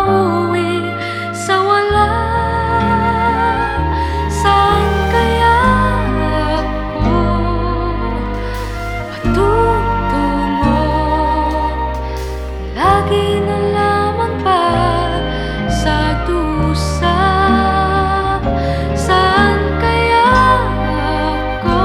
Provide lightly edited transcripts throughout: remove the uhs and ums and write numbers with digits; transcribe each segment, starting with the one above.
mauwi sa wala? Saan kaya ako patutungo? Lagi na lamang ba sa dusa? Saan kaya ako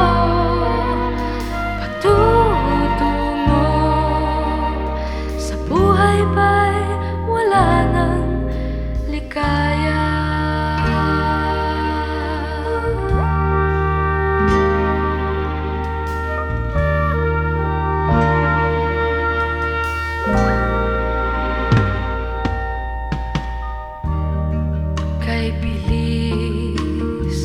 patutungo? Sa buhay ba'y wala nang ligaya? Kay bilis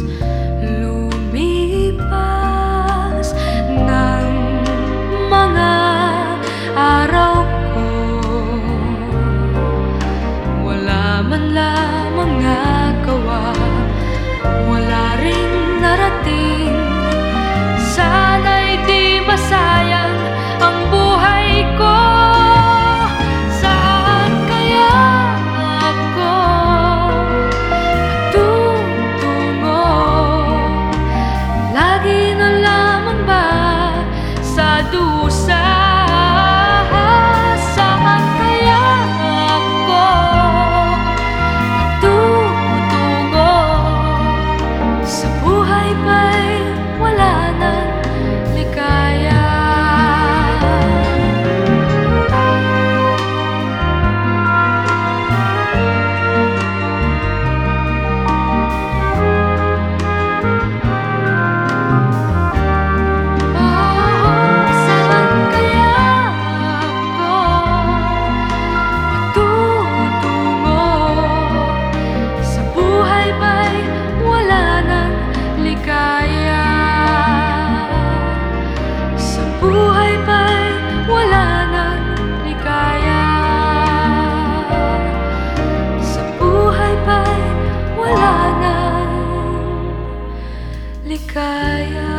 lumipas ng mga araw ko, wala man lamang nagawa, wala ring narating. Sana'y di masayang ang buhay ko. Saan kaya ako patutungo? Lagi na lamang ba sa dusa? Saan kaya ako patutungo? Sa buhay ba'y wala nang ligaya? Saan kaya ako patutungo? Sa buhay ba'y wala nang ligaya? Sa buhay ba'y wala nang ligaya? Sa buhay ba'y wala nang ligaya?